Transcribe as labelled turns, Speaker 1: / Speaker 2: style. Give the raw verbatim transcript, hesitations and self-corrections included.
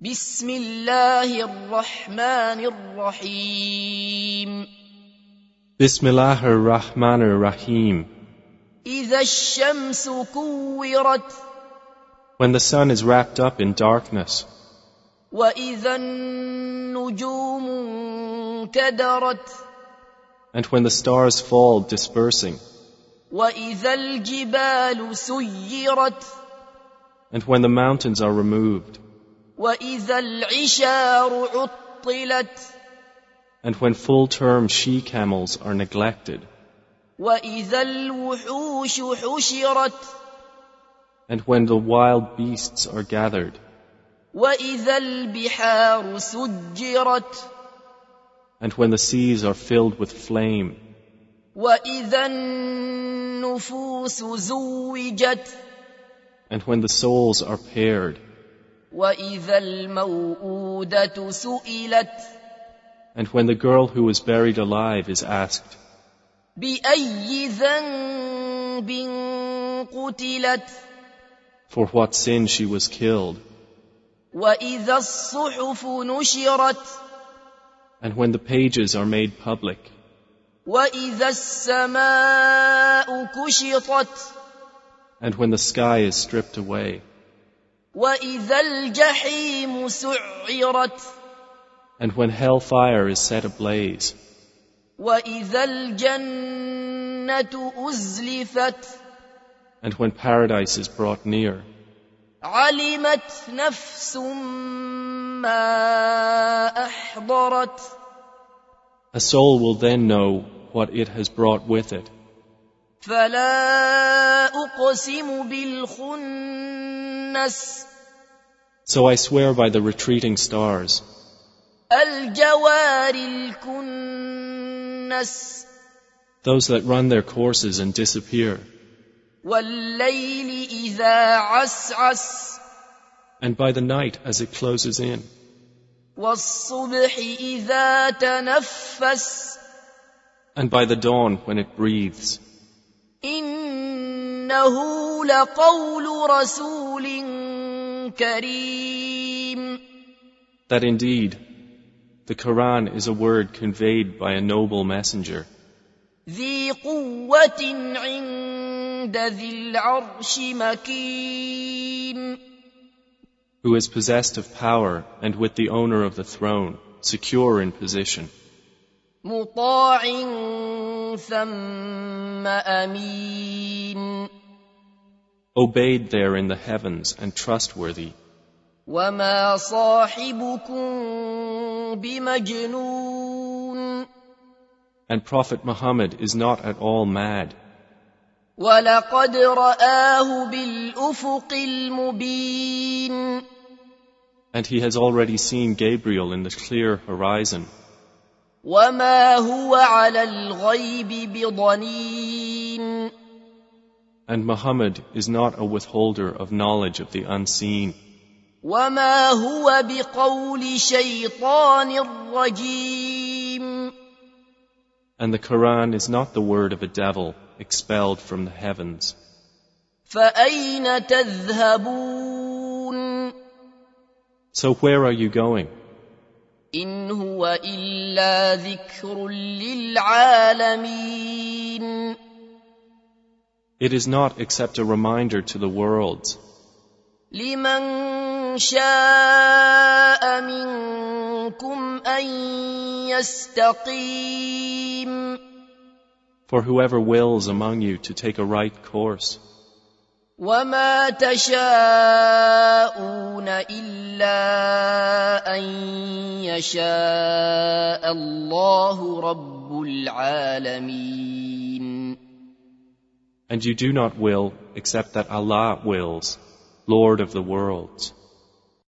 Speaker 1: بسم الله الرحمن الرحيم
Speaker 2: بسم الله الرحمن الرحيم
Speaker 1: إذا الشمس كورت
Speaker 2: When the sun is wrapped up in darkness,
Speaker 1: وإذا النجوم انكدرت
Speaker 2: and when the stars fall dispersing,
Speaker 1: وإذا الجبال سيرت
Speaker 2: and when the mountains are removed,
Speaker 1: وإذا العشار عطلت
Speaker 2: and when full-term she-camels are neglected,
Speaker 1: وإذا الوحوش حشرت
Speaker 2: and when the wild beasts are gathered,
Speaker 1: وإذا البحار سجرت
Speaker 2: and when the seas are filled with flame,
Speaker 1: وإذا النفوس زوجت
Speaker 2: and when the souls are paired,
Speaker 1: وإذا الموءودة سئلت
Speaker 2: and when the girl who was buried alive is asked,
Speaker 1: بأي ذنب قتلت
Speaker 2: for what sin she was killed,
Speaker 1: وإذا الصحف نشرت
Speaker 2: and when the pages are made public,
Speaker 1: وإذا السماء كشطت
Speaker 2: and when the sky is stripped away,
Speaker 1: وإذا الجحيم سعرت
Speaker 2: and when hellfire is set ablaze,
Speaker 1: وإذا الجنة أزلفت
Speaker 2: and when paradise is brought near,
Speaker 1: علمت نفس ما أحضرت
Speaker 2: a soul will then know what it has brought with it.
Speaker 1: فلا أقسم بالخنس
Speaker 2: So I swear by the retreating stars,
Speaker 1: الجوار الكنس
Speaker 2: those that run their courses and disappear,
Speaker 1: والليل إذا عسعس
Speaker 2: and by the night as it closes in,
Speaker 1: والصبح إذا تنفس
Speaker 2: and by the dawn when it breathes.
Speaker 1: إنه لقول رسول كريم
Speaker 2: That indeed, the Quran is a word conveyed by a noble messenger,
Speaker 1: ذي قوة عند ذي العرش مكين
Speaker 2: who is possessed of power and with the owner of the throne, secure in position,
Speaker 1: مطاع ثم أمين
Speaker 2: obeyed there in the heavens and trustworthy.
Speaker 1: وما صاحبكم بمجنون
Speaker 2: And Prophet Muhammad is not at all mad,
Speaker 1: ولقد رآه بالأفق المبين
Speaker 2: and he has already seen Gabriel in the clear horizon.
Speaker 1: وما هو على الغيب بضنين
Speaker 2: And Muhammad is not a withholder of knowledge of the unseen,
Speaker 1: وما هو بقول شيطان رجيم
Speaker 2: and the Quran is not the word of a devil expelled from the heavens.
Speaker 1: فأين تذهبون
Speaker 2: So where are you going?
Speaker 1: إن هو إلا ذكر للعالمين
Speaker 2: It is not except a reminder to the worlds,
Speaker 1: لمن شاء منكم أن يستقيم
Speaker 2: for whoever wills among you to take a right course.
Speaker 1: وما تشاءون إلا أن يشاء الله رب العالمين
Speaker 2: And you do not will except that Allah wills, Lord of the worlds.